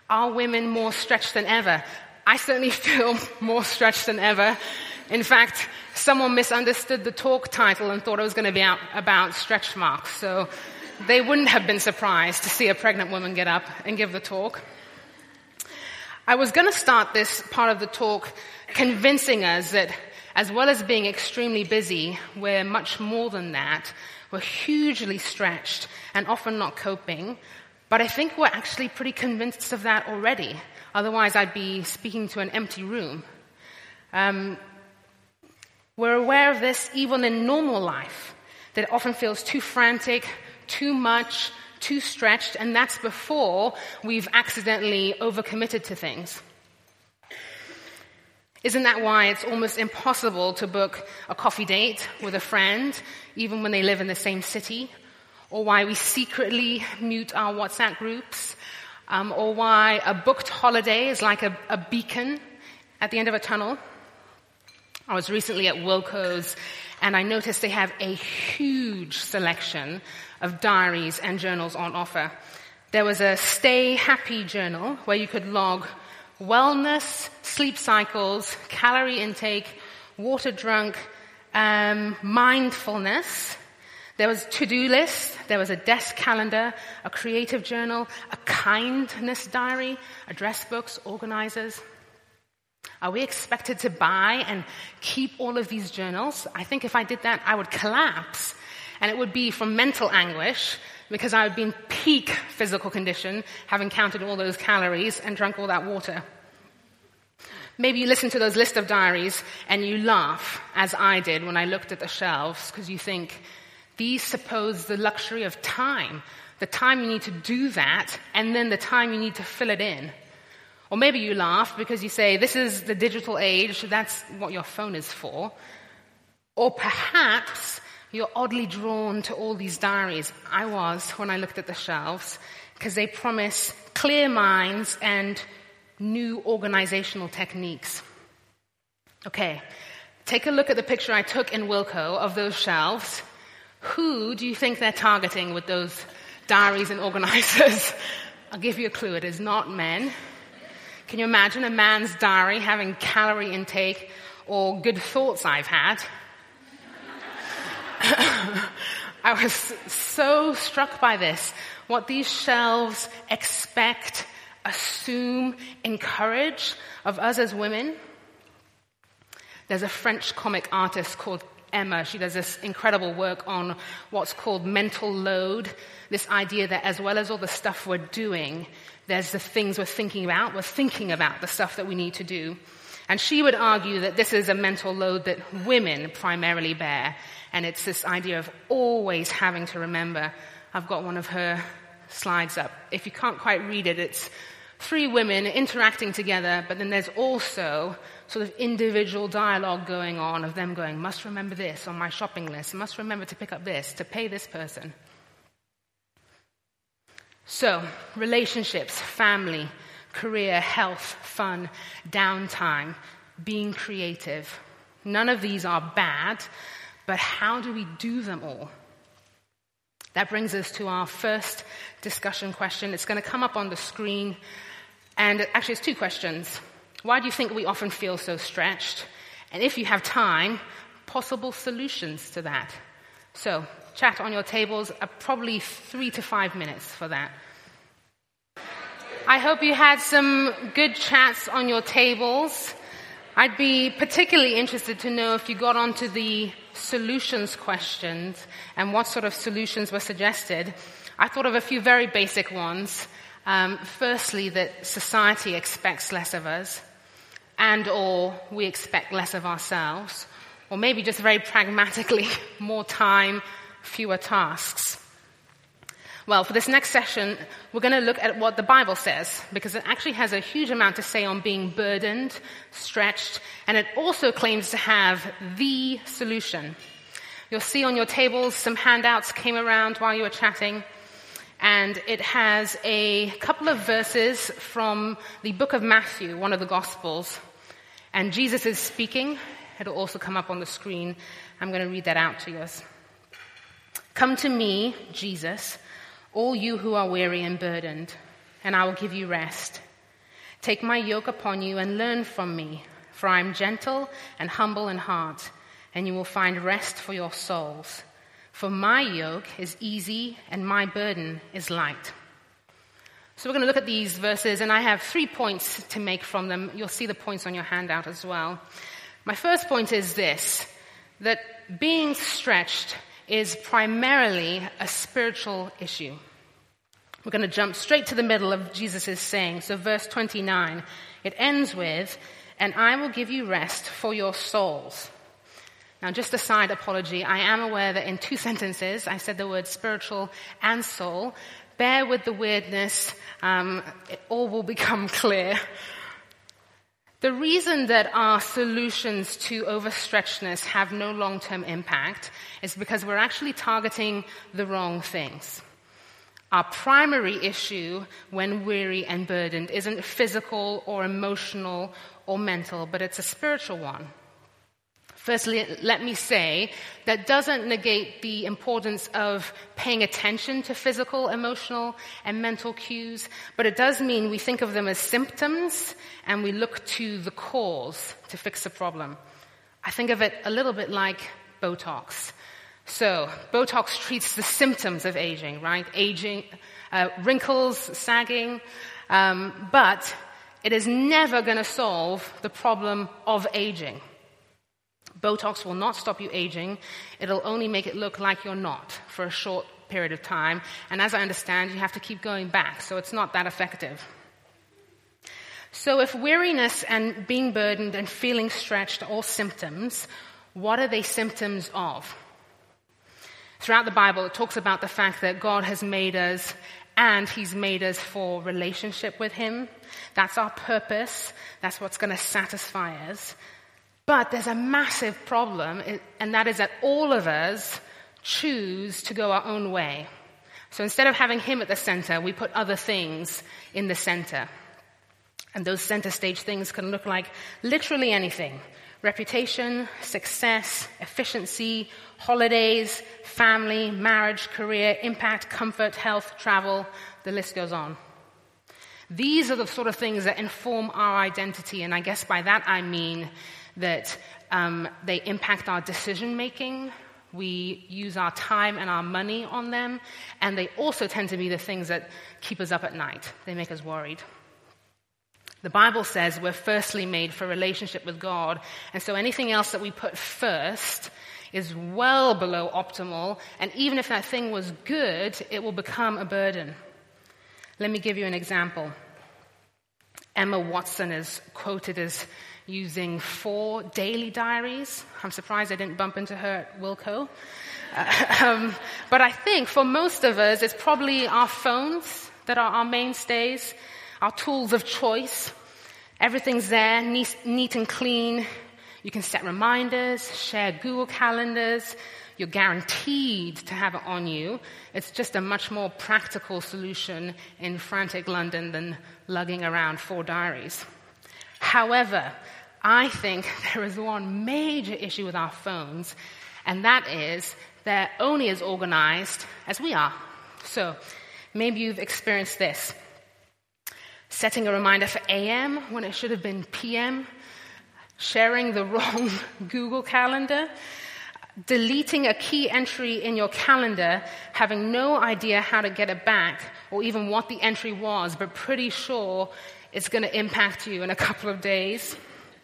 Are women more stretched than ever? I certainly feel more stretched than ever. In fact, someone misunderstood the talk title and thought it was going to be about stretch marks. So they wouldn't have been surprised to see a pregnant woman get up and give the talk. I was going to start this part of the talk convincing us that as well as being extremely busy, we're much more than that. We're hugely stretched and often not coping. But I think we're actually pretty convinced of that already. Otherwise, I'd be speaking to an empty room. We're aware of this even in normal life, that it often feels too frantic, too much, too stretched, and that's before we've accidentally overcommitted to things. Isn't that why it's almost impossible to book a coffee date with a friend, even when they live in the same city? Or why we secretly mute our WhatsApp groups? Or why a booked holiday is like a beacon at the end of a tunnel? I was recently at Wilko's, and I noticed they have a huge selection of diaries and journals on offer. There was a Stay Happy journal where you could log wellness, sleep cycles, calorie intake, water drunk, mindfulness. There was to-do list, there was a desk calendar, a creative journal, a kindness diary, address books, organizers. Are we expected to buy and keep all of these journals? I think if I did that, I would collapse. And it would be from mental anguish, because I would be in peak physical condition, having counted all those calories and drunk all that water. Maybe you listen to those list of diaries and you laugh, as I did when I looked at the shelves, because you think, these suppose the luxury of time, the time you need to do that, and then the time you need to fill it in. Or maybe you laugh because you say, this is the digital age, that's what your phone is for. Or perhaps you're oddly drawn to all these diaries. I was when I looked at the shelves, because they promise clear minds and new organizational techniques. Okay, take a look at the picture I took in Wilko of those shelves. Who do you think they're targeting with those diaries and organizers? I'll give you a clue. It is not men. Can you imagine a man's diary having calorie intake or good thoughts I've had? I was so struck by this. What these shelves expect, assume, encourage of us as women. There's a French comic artist called Emma. She does this incredible work on what's called mental load, this idea that as well as all the stuff we're doing, there's the things we're thinking about the stuff that we need to do. And she would argue that this is a mental load that women primarily bear, and it's this idea of always having to remember. I've got one of her slides up. If you can't quite read it, it's 3 women interacting together, but then there's also sort of individual dialogue going on of them going, must remember this on my shopping list, must remember to pick up this, to pay this person. So, relationships, family, career, health, fun, downtime, being creative. None of these are bad, but how do we do them all? That brings us to our first discussion question. It's going to come up on the screen. And actually, it's 2 questions. Why do you think we often feel so stretched? And if you have time, possible solutions to that. So, chat on your tables, probably 3 to 5 minutes for that. I hope you had some good chats on your tables. I'd be particularly interested to know if you got onto the solutions questions and what sort of solutions were suggested. I thought of a few very basic ones. Firstly, that society expects less of us, and or we expect less of ourselves, or maybe just very pragmatically, more time, fewer tasks. Well, for this next session, we're going to look at what the Bible says, because it actually has a huge amount to say on being burdened, stretched, and it also claims to have the solution. You'll see on your tables some handouts came around while you were chatting, and it has a couple of verses from the book of Matthew, one of the Gospels. And Jesus is speaking. It'll also come up on the screen. I'm going to read that out to you. Come to me, Jesus, all you who are weary and burdened, and I will give you rest. Take my yoke upon you and learn from me, for I am gentle and humble in heart, and you will find rest for your souls. For my yoke is easy and my burden is light. So we're going to look at these verses, and I have 3 points to make from them. You'll see the points on your handout as well. My first point is this, that being stretched is primarily a spiritual issue. We're going to jump straight to the middle of Jesus' saying. So verse 29, it ends with, and I will give you rest for your souls. Now, just a side apology. I am aware that in 2 sentences, I said the word spiritual and soul. Bear with the weirdness. It all will become clear. The reason that our solutions to overstretchedness have no long-term impact is because we're actually targeting the wrong things. Our primary issue when weary and burdened isn't physical or emotional or mental, but it's a spiritual one. Firstly, let me say that doesn't negate the importance of paying attention to physical, emotional, and mental cues, but it does mean we think of them as symptoms and we look to the cause to fix the problem. I think of it a little bit like Botox. So, Botox treats the symptoms of aging, right? Aging, wrinkles, sagging, but it is never going to solve the problem of aging. Botox will not stop you aging. It'll only make it look like you're not for a short period of time. And as I understand, you have to keep going back, so it's not that effective. So if weariness and being burdened and feeling stretched are all symptoms, what are they symptoms of? Throughout the Bible, it talks about the fact that God has made us and He's made us for relationship with Him. That's our purpose. That's what's going to satisfy us. But there's a massive problem, and that is that all of us choose to go our own way. So instead of having Him at the center, we put other things in the center. And those center stage things can look like literally anything. Reputation, success, efficiency, holidays, family, marriage, career, impact, comfort, health, travel, the list goes on. These are the sort of things that inform our identity, and I guess by that I mean that they impact our decision-making. We use our time and our money on them, and they also tend to be the things that keep us up at night. They make us worried. The Bible says we're firstly made for relationship with God, and so anything else that we put first is well below optimal, and even if that thing was good, it will become a burden. Let me give you an example. Emma Watson is quoted as using 4 daily diaries. I'm surprised I didn't bump into her at Wilco. But I think for most of us, it's probably our phones that are our mainstays, our tools of choice. Everything's there, neat and clean. You can set reminders, share Google calendars. You're guaranteed to have it on you. It's just a much more practical solution in frantic London than lugging around 4 diaries. However, I think there is one major issue with our phones, and that is they're only as organized as we are. So maybe you've experienced this. Setting a reminder for AM when it should have been PM, sharing the wrong Google calendar, deleting a key entry in your calendar, having no idea how to get it back or even what the entry was, but pretty sure it's going to impact you in a couple of days.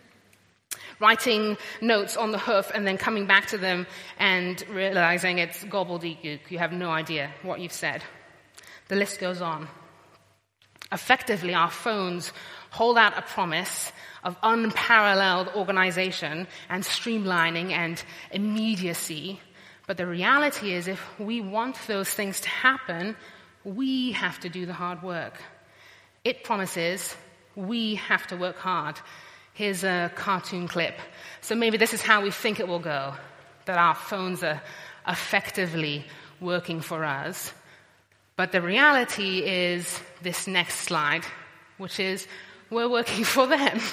Writing notes on the hoof and then coming back to them and realizing it's gobbledygook. You have no idea what you've said. The list goes on. Effectively, our phones hold out a promise of unparalleled organization and streamlining and immediacy. But the reality is, if we want those things to happen, we have to do the hard work. It promises we have to work hard. Here's a cartoon clip. So maybe this is how we think it will go, that our phones are effectively working for us. But the reality is this next slide, which is we're working for them.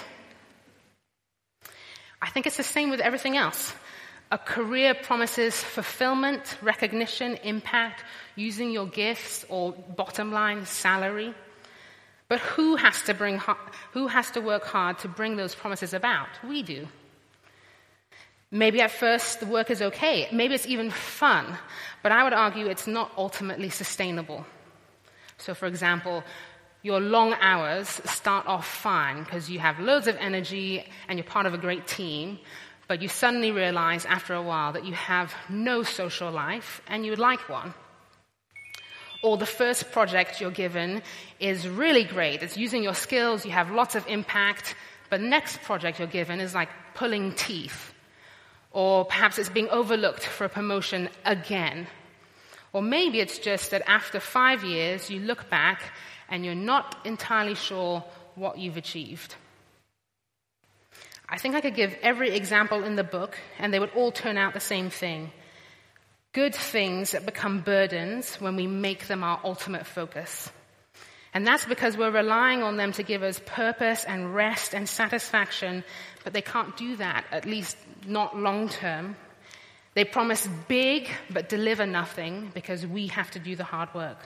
I think it's the same with everything else. A career promises fulfillment, recognition, impact, using your gifts, or bottom line, salary. But who has to work hard to bring those promises about? We do. Maybe at first the work is okay. Maybe it's even fun. But I would argue it's not ultimately sustainable. So, for example, your long hours start off fine because you have loads of energy and you're part of a great team, but you suddenly realize after a while that you have no social life and you would like one. Or the first project you're given is really great. It's using your skills, you have lots of impact, but the next project you're given is like pulling teeth. Or perhaps it's being overlooked for a promotion again. Or maybe it's just that after 5 years, you look back and you're not entirely sure what you've achieved. I think I could give every example in the book, and they would all turn out the same thing. Good things that become burdens when we make them our ultimate focus. And that's because we're relying on them to give us purpose and rest and satisfaction, but they can't do that, at least not long term. They promise big, but deliver nothing because we have to do the hard work.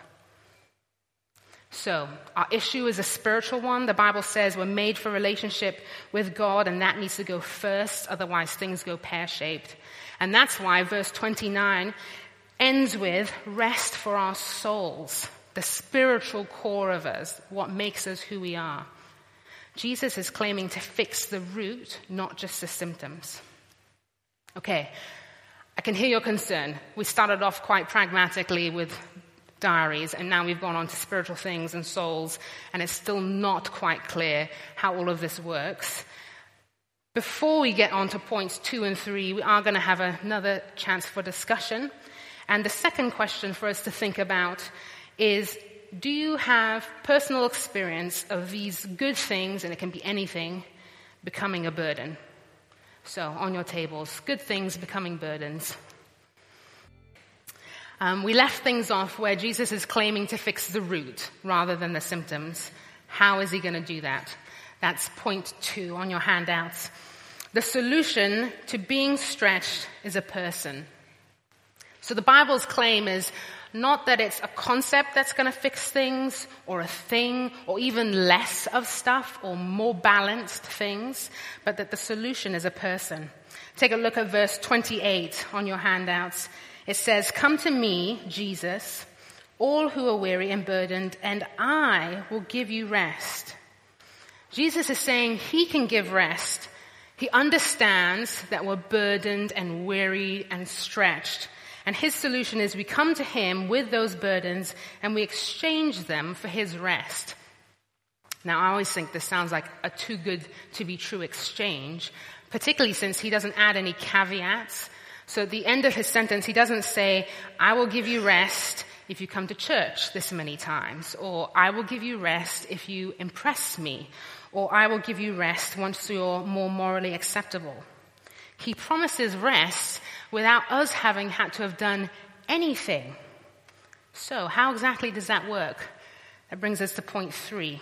So, our issue is a spiritual one. The Bible says we're made for relationship with God, and that needs to go first, otherwise things go pear-shaped. And that's why verse 29 ends with rest for our souls, the spiritual core of us, what makes us who we are. Jesus is claiming to fix the root, not just the symptoms. Okay, I can hear your concern. We started off quite pragmatically with diaries, and now we've gone on to spiritual things and souls, and it's still not quite clear how all of this works. Before we get on to points 2 and 3, we are going to have another chance for discussion. And the second question for us to think about is, do you have personal experience of these good things, and it can be anything, becoming a burden? So, on your tables, good things becoming burdens. We left things off where Jesus is claiming to fix the root rather than the symptoms. How is he going to do that? That's point 2 on your handouts. The solution to being stretched is a person. So the Bible's claim is not that it's a concept that's going to fix things, or a thing, or even less of stuff, or more balanced things, but that the solution is a person. Take a look at verse 28 on your handouts. It says, "Come to me, Jesus, all who are weary and burdened, and I will give you rest." Jesus is saying he can give rest. He understands that we're burdened and weary and stretched. And his solution is we come to him with those burdens and we exchange them for his rest. Now, I always think this sounds like a too good to be true exchange, particularly since he doesn't add any caveats. So at the end of his sentence, he doesn't say, "I will give you rest if you come to church this many times," or "I will give you rest if you impress me," or "I will give you rest once you're more morally acceptable." He promises rest without us having had to have done anything. So how exactly does that work? That brings us to point 3.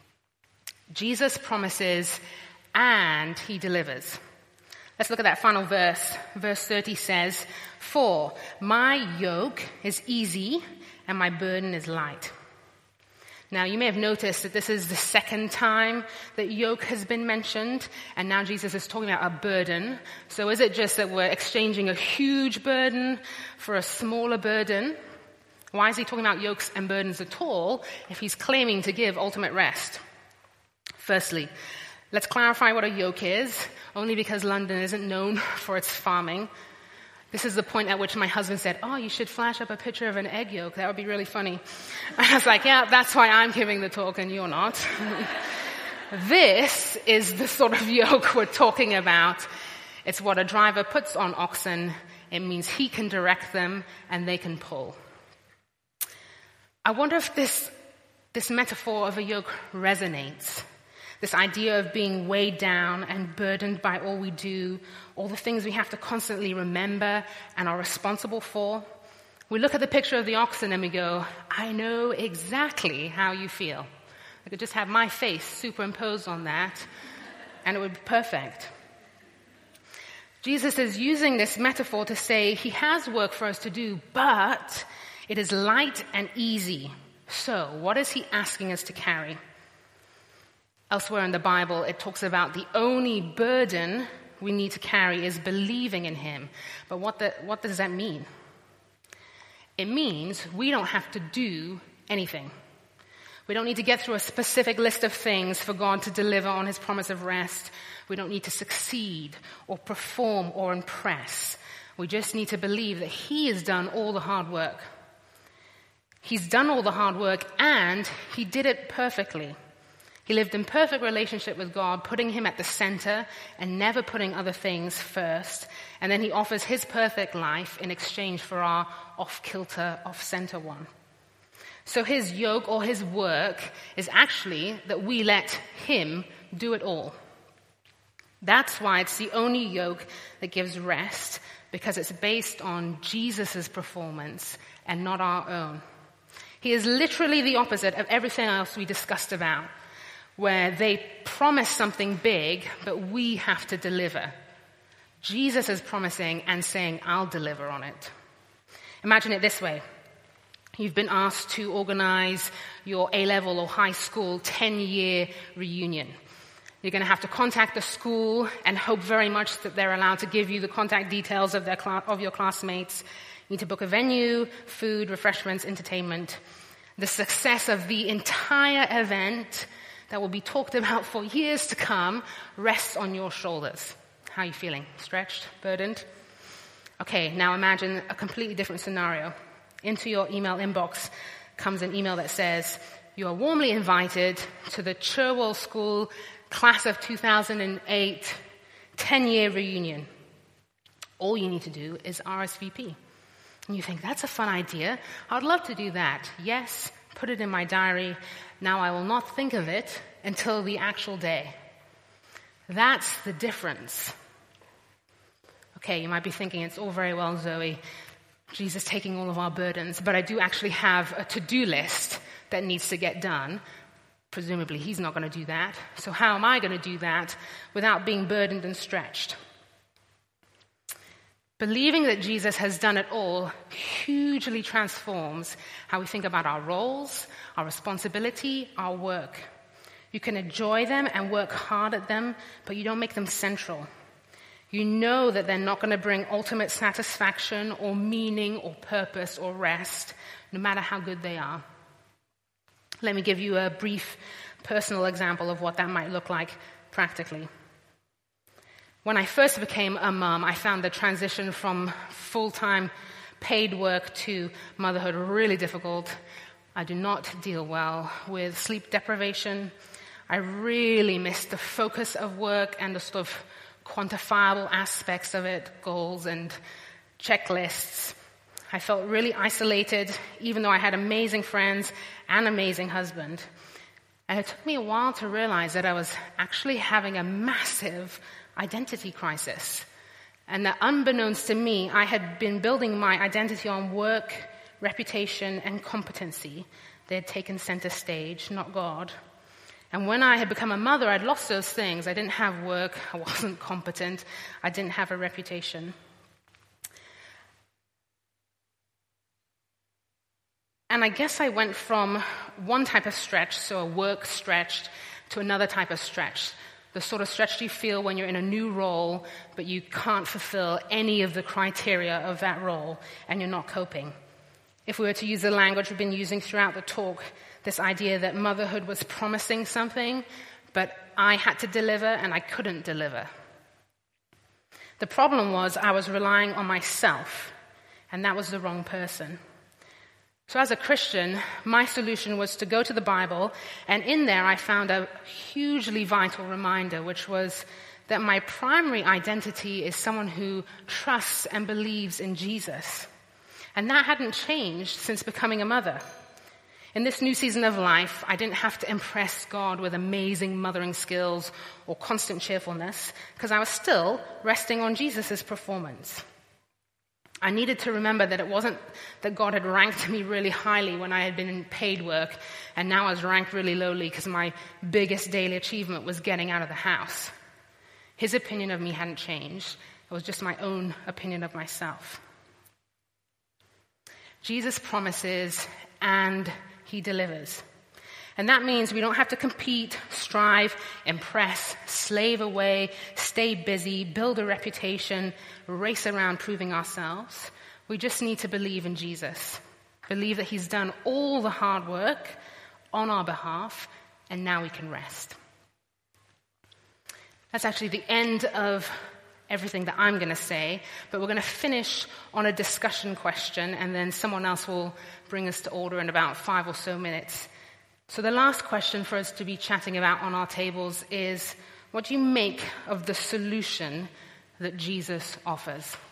Jesus promises and he delivers. Let's look at that final verse. Verse 30 says, "For my yoke is easy and my burden is light." Now, you may have noticed that this is the second time that yoke has been mentioned, and now Jesus is talking about a burden. So is it just that we're exchanging a huge burden for a smaller burden? Why is he talking about yokes and burdens at all if he's claiming to give ultimate rest? Firstly, let's clarify what a yoke is, only because London isn't known for its farming. This is the point at which my husband said, "Oh, you should flash up a picture of an egg yolk. That would be really funny." I was like, "Yeah, that's why I'm giving the talk and you're not." This is the sort of yoke we're talking about. It's what a driver puts on oxen. It means he can direct them and they can pull. I wonder if this metaphor of a yoke resonates. This idea of being weighed down and burdened by all we do, all the things we have to constantly remember and are responsible for. We look at the picture of the oxen and we go, "I know exactly how you feel." I could just have my face superimposed on that and it would be perfect. Jesus is using this metaphor to say he has work for us to do, but it is light and easy. So, what is he asking us to carry? Elsewhere in the Bible, it talks about the only burden we need to carry is believing in him. But what does that mean? It means we don't have to do anything. We don't need to get through a specific list of things for God to deliver on his promise of rest. We don't need to succeed or perform or impress. We just need to believe that he has done all the hard work. He's done all the hard work, and he did it perfectly. He lived in perfect relationship with God, putting him at the center and never putting other things first. And then he offers his perfect life in exchange for our off-kilter, off-center one. So his yoke or his work is actually that we let him do it all. That's why it's the only yoke that gives rest, because it's based on Jesus' performance and not our own. He is literally the opposite of everything else we discussed about, where they promise something big, but we have to deliver. Jesus is promising and saying, I'll deliver on it. Imagine it this way. You've been asked to organize your A-level or high school 10-year reunion. You're going to have to contact the school and hope very much that they're allowed to give you the contact details of your classmates. You need to book a venue, food, refreshments, entertainment. The success of the entire event that will be talked about for years to come rests on your shoulders. How are you feeling? Stretched? Burdened? Okay, now imagine a completely different scenario. Into your email inbox comes an email that says, you are warmly invited to the Cherwell School Class of 2008 10-year reunion. All you need to do is RSVP. And you think, that's a fun idea. I'd love to do that. Yes, put it in my diary. Now I will not think of it until the actual day. That's the difference. Okay, you might be thinking, it's all very well, Zoe, Jesus taking all of our burdens, but I do actually have a to-do list that needs to get done. Presumably, he's not going to do that. So how am I going to do that without being burdened and stretched? Believing that Jesus has done it all hugely transforms how we think about our roles, our responsibility, our work. You can enjoy them and work hard at them, but you don't make them central. You know that they're not going to bring ultimate satisfaction or meaning or purpose or rest, no matter how good they are. Let me give you a brief personal example of what that might look like practically. When I first became a mom, I found the transition from full-time paid work to motherhood really difficult. I do not deal well with sleep deprivation. I really missed the focus of work and the sort of quantifiable aspects of it, goals and checklists. I felt really isolated, even though I had amazing friends and amazing husband. And it took me a while to realize that I was actually having a massive identity crisis. And that unbeknownst to me, I had been building my identity on work, reputation, and competency. They had taken center stage, not God. And when I had become a mother, I'd lost those things. I didn't have work. I wasn't competent. I didn't have a reputation. And I guess I went from one type of stretch, so a work stretch, to another type of stretch. The sort of stretch you feel when you're in a new role, but you can't fulfill any of the criteria of that role, and you're not coping. If we were to use the language we've been using throughout the talk, this idea that motherhood was promising something, but I had to deliver and I couldn't deliver. The problem was I was relying on myself, and that was the wrong person. So as a Christian, my solution was to go to the Bible, and in there I found a hugely vital reminder, which was that my primary identity is someone who trusts and believes in Jesus. And that hadn't changed since becoming a mother. In this new season of life, I didn't have to impress God with amazing mothering skills or constant cheerfulness, because I was still resting on Jesus' performance. I needed to remember that it wasn't that God had ranked me really highly when I had been in paid work, and now I was ranked really lowly because my biggest daily achievement was getting out of the house. His opinion of me hadn't changed. It was just my own opinion of myself. Jesus promises and he delivers. And that means we don't have to compete, strive, impress, slave away, stay busy, build a reputation, race around proving ourselves. We just need to believe in Jesus. Believe that he's done all the hard work on our behalf, and now we can rest. That's actually the end of everything that I'm going to say, but we're going to finish on a discussion question, and then someone else will bring us to order in about 5 or so minutes. So the last question for us to be chatting about on our tables is, what do you make of the solution that Jesus offers?